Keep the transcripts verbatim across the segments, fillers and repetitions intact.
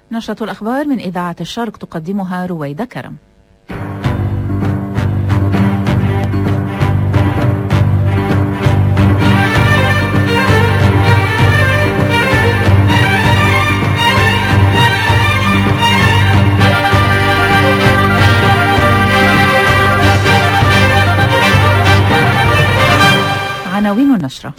نشرة الأخبار من إذاعة الشرق تقدمها رويدة كرم. عناوين النشرة: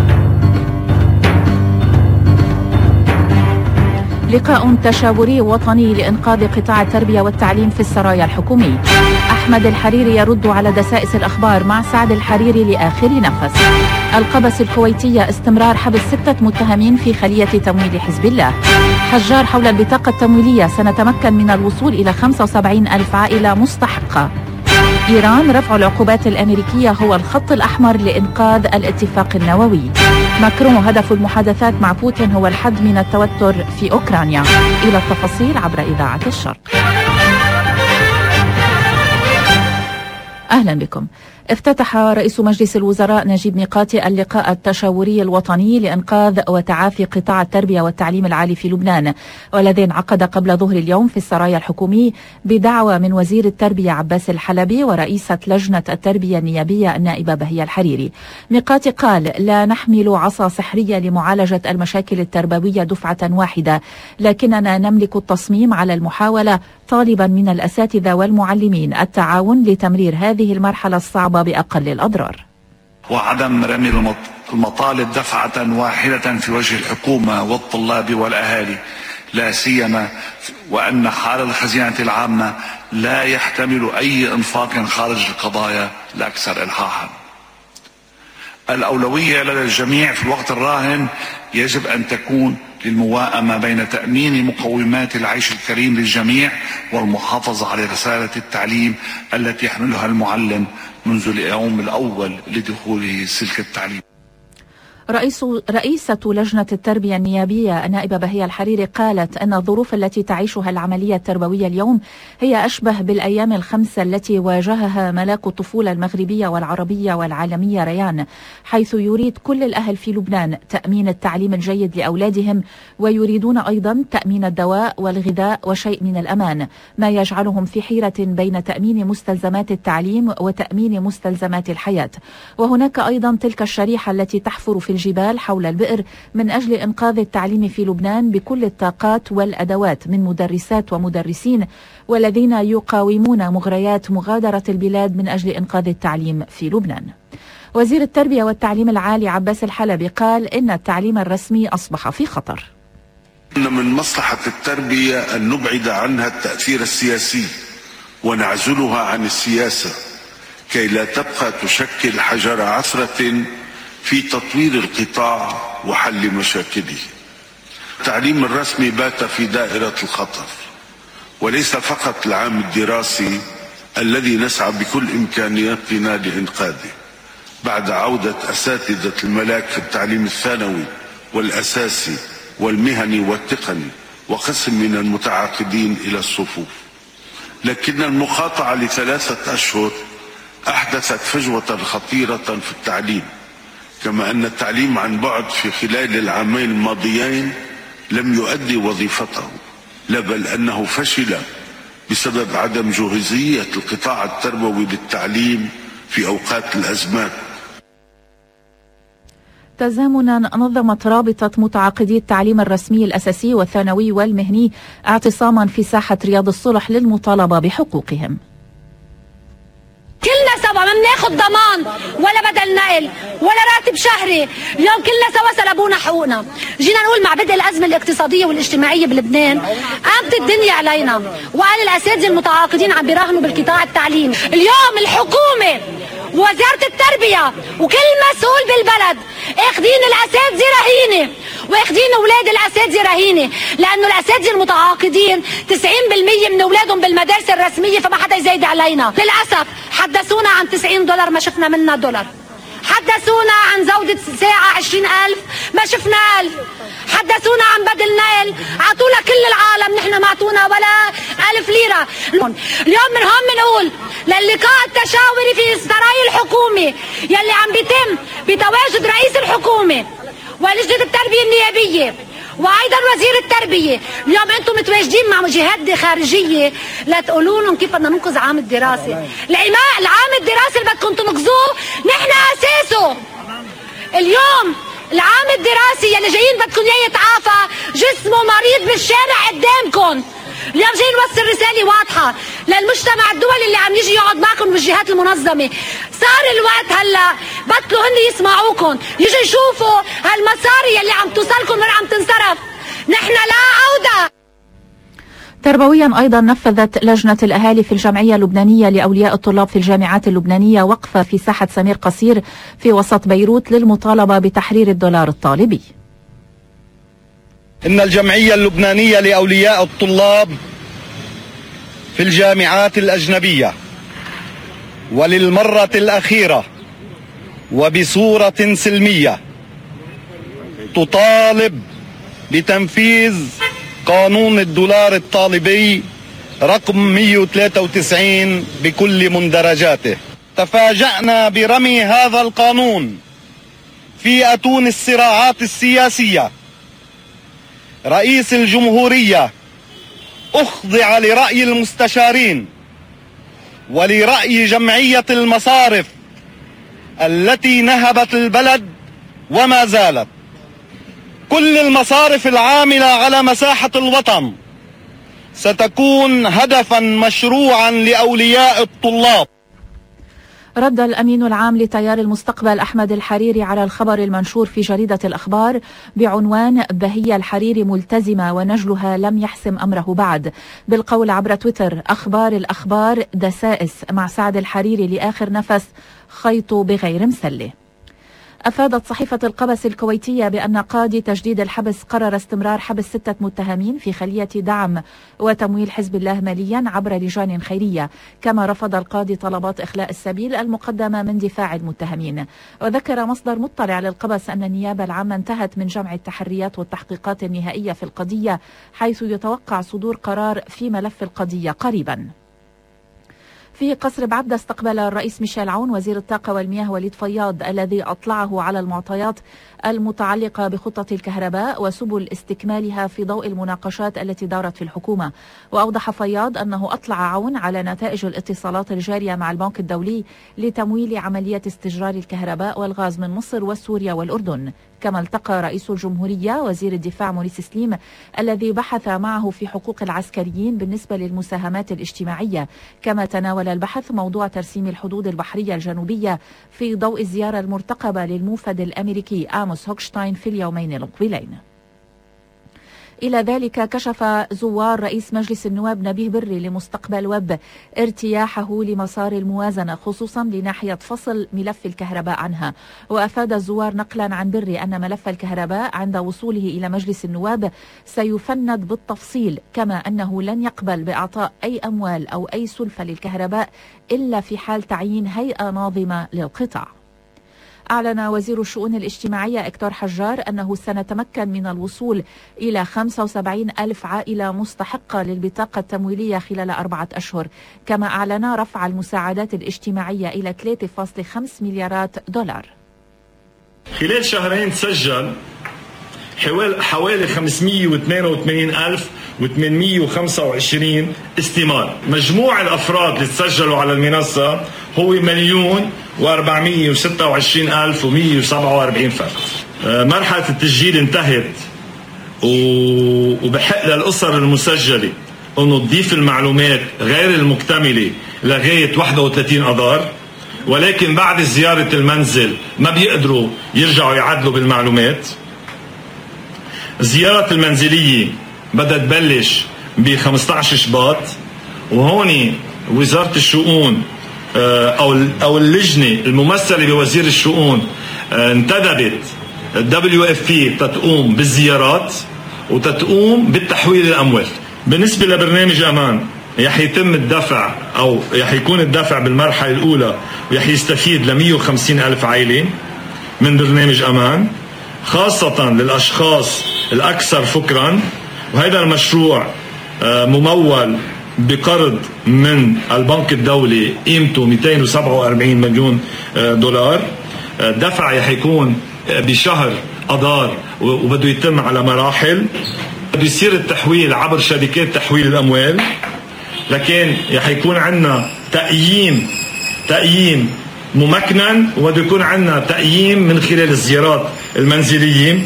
لقاء تشاوري وطني لإنقاذ قطاع التربية والتعليم في السرايا الحكومي. أحمد الحريري يرد على دسائس الأخبار مع سعد الحريري لآخر نفس. القبس الكويتية استمرار حبس ستة متهمين في خلية تمويل حزب الله. حجار حول البطاقة التمويلية، سنتمكن من الوصول إلى خمسة وسبعين ألف عائلة مستحقة. إيران، رفع العقوبات الأمريكية هو الخط الأحمر لإنقاذ الاتفاق النووي. ماكرون، هدف المحادثات مع بوتين هو الحد من التوتر في أوكرانيا. إلى التفاصيل عبر إذاعة الشرق. أهلا بكم. افتتح رئيس مجلس الوزراء نجيب ميقاتي اللقاء التشاوري الوطني لإنقاذ وتعافي قطاع التربية والتعليم العالي في لبنان، والذي انعقد قبل ظهر اليوم في السرايا الحكومي بدعوة من وزير التربية عباس الحلبي ورئيسة لجنة التربية النيابية النائبة بهية الحريري. ميقاتي قال: لا نحمل عصا سحرية لمعالجة المشاكل التربوية دفعة واحدة، لكننا نملك التصميم على المحاولة، طالبا من الأساتذة والمعلمين التعاون لتمرير هذه المرحلة الصعبة بأقل الأضرار. وعدم رمي المطالب دفعة واحدة في وجه الحكومة والطلاب والأهالي، لا سيما وأن حال الخزينة العامة لا يحتمل أي إنفاق خارج القضايا الأكثر إلحاحا. الأولوية لدى الجميع في الوقت الراهن يجب أن تكون للموائمة بين تأمين مقومات العيش الكريم للجميع والمحافظة على رسالة التعليم التي يحملها المعلم منذ اليوم الأول لدخوله سلك التعليم. رئيس رئيسة لجنة التربية النيابية النائبة بهية الحريري قالت أن الظروف التي تعيشها العملية التربوية اليوم هي أشبه بالأيام الخمسة التي واجهها ملاك الطفولة المغربية والعربية والعالمية ريان، حيث يريد كل الأهل في لبنان تأمين التعليم الجيد لأولادهم، ويريدون أيضا تأمين الدواء والغذاء وشيء من الأمان، ما يجعلهم في حيرة بين تأمين مستلزمات التعليم وتأمين مستلزمات الحياة. وهناك أيضا تلك الشريحة التي تحفر في الجبال حول البئر من أجل إنقاذ التعليم في لبنان بكل الطاقات والأدوات من مدرسات ومدرسين، والذين يقاومون مغريات مغادرة البلاد من أجل إنقاذ التعليم في لبنان. وزير التربية والتعليم العالي عباس الحلبي قال إن التعليم الرسمي أصبح في خطر. إن من مصلحة التربية أن نبعد عنها التأثير السياسي ونعزلها عن السياسة كي لا تبقى تشكل حجر عثرة في تطوير القطاع وحل مشاكله. التعليم الرسمي بات في دائرة الخطر، وليس فقط العام الدراسي الذي نسعى بكل إمكانياتنا لإنقاذه بعد عودة أساتذة الملاك في التعليم الثانوي والأساسي والمهني والتقني وقسم من المتعاقدين إلى الصفوف. لكن المقاطعة لثلاثة أشهر أحدثت فجوة خطيرة في التعليم، كما أن التعليم عن بعد في خلال العامين الماضيين لم يؤدي وظيفته، لا بل أنه فشل بسبب عدم جاهزية القطاع التربوي للتعليم في أوقات الأزمات. تزامنا نظمت رابطة متعاقدي التعليم الرسمي الأساسي والثانوي والمهني اعتصاما في ساحة رياض الصلح للمطالبة بحقوقهم. كلنا سوا ما بناخد ضمان ولا بدل نقل ولا راتب شهري، اليوم كلنا سوا سلبونا حقوقنا. جينا نقول مع بدء الأزمة الاقتصادية والاجتماعية بلبنان قامت الدنيا علينا، وقال الأساتذة المتعاقدين عم بيراهنوا بالقطاع التعليمي. اليوم الحكومة ووزارة التربية وكل مسؤول بالبلد اخدين الأساتذة رهينة واخدين أولاد الأساتذة رهينة، لأنه الأساتذة المتعاقدين تسعين بالمية من أولادهم بالمدارس الرسمية، فما حدا يزايد علينا. للأسف حدثونا عن تسعين دولار ما شفنا منها دولار، حدثونا عن زودة ساعة عشرين ألف ما شفنا ألف، حدثونا عن بدل نقل عطونا كل العالم، نحن ما عطونا ولا ألف ليرة. اليوم من هون بنقول للقاء التشاوري في السراي الحكومي يلي عم بيتم بتواجد رئيس الحكومة ولجنة التربية النيابية وايضا وزير التربيه. اليوم انتم متواجدين مع جهات خارجيه لتقولوا لهم كيف بدنا ننقذ عام الدراسه. العام الدراسي اللي بدكم تنقذوه نحن اساسه. اليوم العام الدراسي يلي جايين بدكم اياه يتعافى جسمه مريض بالشارع قدامكم. اليوم جاي نوصل رساله واضحه للمجتمع الدولي اللي عم يجي يقعد معكم والجهات المنظمه. صار الوقت هلا بطلوا هن يسمعوكم، يجوا يشوفوا هالمصاري اللي عم توصلكم وين عم تنصرف. نحن لا عوده. تربويا أيضا نفذت لجنة الأهالي في الجمعية اللبنانية لأولياء الطلاب في الجامعات اللبنانية وقفة في ساحة سمير قصير في وسط بيروت للمطالبة بتحرير الدولار الطالبي. إن الجمعية اللبنانية لأولياء الطلاب في الجامعات الأجنبية وللمرة الأخيرة وبصورة سلمية تطالب بتنفيذ قانون الدولار الطالبي رقم مئة وثلاثة وتسعين بكل مندرجاته. تفاجأنا برمي هذا القانون في أتون الصراعات السياسية. رئيس الجمهورية أخضع لرأي المستشارين ولرأي جمعية المصارف التي نهبت البلد وما زالت. كل المصارف العاملة على مساحة الوطن ستكون هدفا مشروعا لأولياء الطلاب. رد الأمين العام لتيار المستقبل أحمد الحريري على الخبر المنشور في جريدة الأخبار بعنوان بهية الحريري ملتزمة ونجلها لم يحسم أمره بعد، بالقول عبر تويتر: أخبار الأخبار دسائس مع سعد الحريري لآخر نفس، خيطه بغير مسلة. أفادت صحيفة القبس الكويتية بأن قاضي تجديد الحبس قرر استمرار حبس ستة متهمين في خلية دعم وتمويل حزب الله ماليا عبر لجان خيرية، كما رفض القاضي طلبات إخلاء السبيل المقدمة من دفاع المتهمين. وذكر مصدر مطلع للقبس أن النيابة العامة انتهت من جمع التحريات والتحقيقات النهائية في القضية، حيث يتوقع صدور قرار في ملف القضية قريبا. في قصر بعبدة استقبل الرئيس ميشيل عون وزير الطاقة والمياه وليد فياض الذي أطلعه على المعطيات المتعلقة بخطة الكهرباء وسبل استكمالها في ضوء المناقشات التي دارت في الحكومة. وأوضح فياض أنه أطلع عون على نتائج الاتصالات الجارية مع البنك الدولي لتمويل عملية استجرار الكهرباء والغاز من مصر وسوريا والأردن. كما التقى رئيس الجمهورية وزير الدفاع مونيس سليم الذي بحث معه في حقوق العسكريين بالنسبة للمساهمات الاجتماعية، كما تناول البحث موضوع ترسيم الحدود البحرية الجنوبية في ضوء الزيارة المرتقبة للموفد الأمريكي آموس هوكشتاين في اليومين المقبلين. إلى ذلك كشف زوار رئيس مجلس النواب نبيه بري لمستقبل ويب ارتياحه لمسار الموازنة، خصوصا لناحية فصل ملف الكهرباء عنها. وأفاد الزوار نقلا عن بري أن ملف الكهرباء عند وصوله إلى مجلس النواب سيفند بالتفصيل، كما أنه لن يقبل بإعطاء أي أموال أو أي سلفة للكهرباء إلا في حال تعيين هيئة ناظمة للقطاع. أعلن وزير الشؤون الاجتماعية إكتور حجار أنه سنتمكن من الوصول إلى خمسة وسبعين ألف عائلة مستحقة للبطاقة التمويلية خلال أربعة أشهر، كما أعلن رفع المساعدات الاجتماعية إلى ثلاثة فاصلة خمسة مليارات دولار. خلال شهرين تسجل حوالي خمسمئة واثنين وثمانين ألف وثمانمئة وخمسة وعشرين استمارة. مجموع الأفراد اللي تسجلوا على المنصة هو مليون وأربعمئة وستة وعشرين ألف ومئة وسبعة وأربعين فرد. مرحلة التسجيل انتهت، وبحق للأسر المسجلة أنه تضيف المعلومات غير المكتملة لغاية واحد وثلاثين أذار، ولكن بعد زيارة المنزل ما بيقدروا يرجعوا يعدلوا بالمعلومات. الزيارات المنزلية بدها تبلش ب خمسة عشر شباط، وهون وزارة الشؤون أو أو اللجنة الممثلة بوزير الشؤون انتدبت الدبليو اف بي تتقوم بالزيارات وتتقوم بالتحويل الأموال. بالنسبة لبرنامج أمان رح يتم الدفع أو رح يكون الدفع بالمرحلة الأولى ورح يستفيد ل مئة وخمسين ألف عائلة من برنامج أمان، خاصة للأشخاص الأكثر فقرا. وهذا المشروع ممول بقرض من البنك الدولي قيمته مئتين وسبعة وأربعين مليون دولار. دفع رح يكون بشهر أدار وبده يتم على مراحل. بده يصير التحويل عبر شركات تحويل الأموال، لكن حيكون عندنا تقييم تقييم ممكنا، وبده يكون عندنا تقييم من خلال الزيارات المنزلية.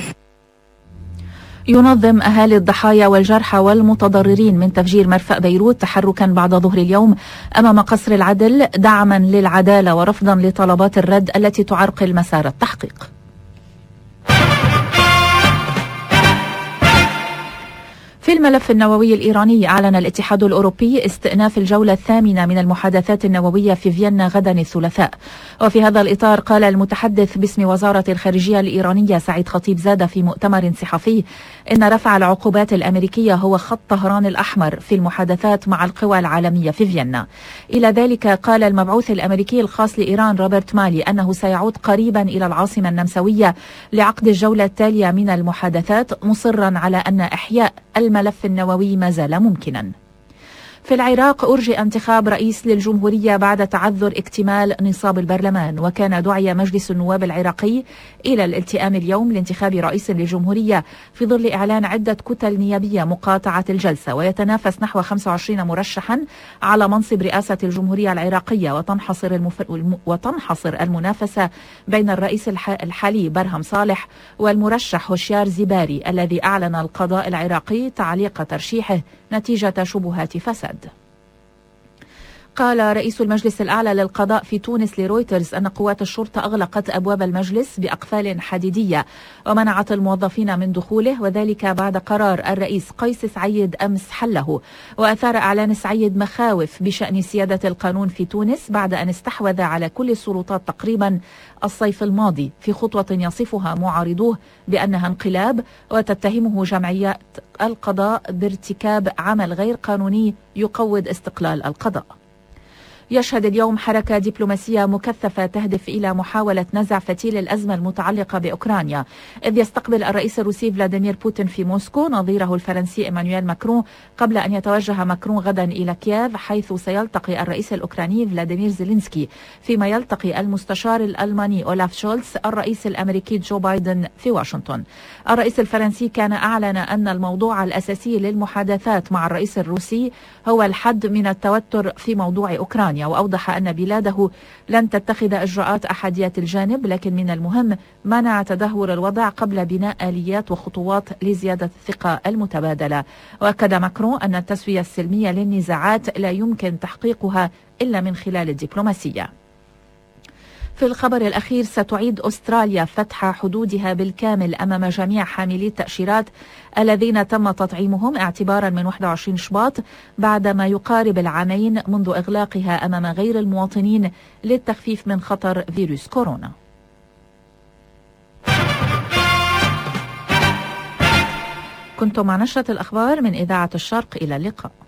ينظم أهالي الضحايا والجرحى والمتضررين من تفجير مرفأ بيروت تحركا بعد ظهر اليوم أمام قصر العدل دعما للعدالة ورفضا لطلبات الرد التي تعرقل مسار التحقيق. في الملف النووي الإيراني، أعلن الاتحاد الأوروبي استئناف الجولة الثامنة من المحادثات النووية في فيينا غدا الثلاثاء. وفي هذا الإطار قال المتحدث باسم وزارة الخارجية الإيرانية سعيد خطيب زاد في مؤتمر صحفي إن رفع العقوبات الأمريكية هو خط طهران الأحمر في المحادثات مع القوى العالمية في فيينا. إلى ذلك قال المبعوث الأمريكي الخاص لإيران روبرت مالي أنه سيعود قريبا إلى العاصمة النمساوية لعقد الجولة التالية من المحادثات، مصرا على أن إحياء الملف النووي ما زال ممكنا. في العراق أرجئ انتخاب رئيس للجمهورية بعد تعذر اكتمال نصاب البرلمان، وكان دعي مجلس النواب العراقي إلى الالتئام اليوم لانتخاب رئيس للجمهورية في ظل إعلان عدة كتل نيابية مقاطعة الجلسة. ويتنافس نحو خمسة وعشرين مرشحا على منصب رئاسة الجمهورية العراقية، وتنحصر, المف... وتنحصر المنافسة بين الرئيس الح... الحالي برهم صالح والمرشح هشيار زباري الذي أعلن القضاء العراقي تعليق ترشيحه نتيجة شبهات فساد. قال رئيس المجلس الأعلى للقضاء في تونس لرويترز أن قوات الشرطة أغلقت أبواب المجلس بأقفال حديدية ومنعت الموظفين من دخوله، وذلك بعد قرار الرئيس قيس سعيد أمس حله. وأثار إعلان سعيد مخاوف بشأن سيادة القانون في تونس بعد أن استحوذ على كل السلطات تقريبا الصيف الماضي، في خطوة يصفها معارضوه بأنها انقلاب، وتتهمه جمعيات القضاء بارتكاب عمل غير قانوني يقوض استقلال القضاء. يشهد اليوم حركة دبلوماسية مكثفة تهدف إلى محاولة نزع فتيل الأزمة المتعلقة بأوكرانيا، إذ يستقبل الرئيس الروسي فلاديمير بوتين في موسكو نظيره الفرنسي إيمانويل ماكرون، قبل أن يتوجه ماكرون غدا إلى كييف، حيث سيلتقي الرئيس الأوكراني فلاديمير زيلينسكي، فيما يلتقي المستشار الألماني أولاف شولتز الرئيس الأمريكي جو بايدن في واشنطن. الرئيس الفرنسي كان أعلن أن الموضوع الأساسي للمحادثات مع الرئيس الروسي هو الحد من التوتر في موضوع أوكرانيا، وأوضح أن بلاده لن تتخذ إجراءات أحادية الجانب، لكن من المهم منع تدهور الوضع قبل بناء آليات وخطوات لزيادة الثقة المتبادلة. وأكد ماكرون أن التسوية السلمية للنزاعات لا يمكن تحقيقها إلا من خلال الدبلوماسية. في الخبر الأخير، ستعيد أستراليا فتح حدودها بالكامل أمام جميع حاملي التأشيرات الذين تم تطعيمهم اعتبارا من واحد وعشرين شباط، بعد ما يقارب العامين منذ إغلاقها أمام غير المواطنين للتخفيف من خطر فيروس كورونا. كنتم مع نشرة الأخبار من إذاعة الشرق، إلى اللقاء.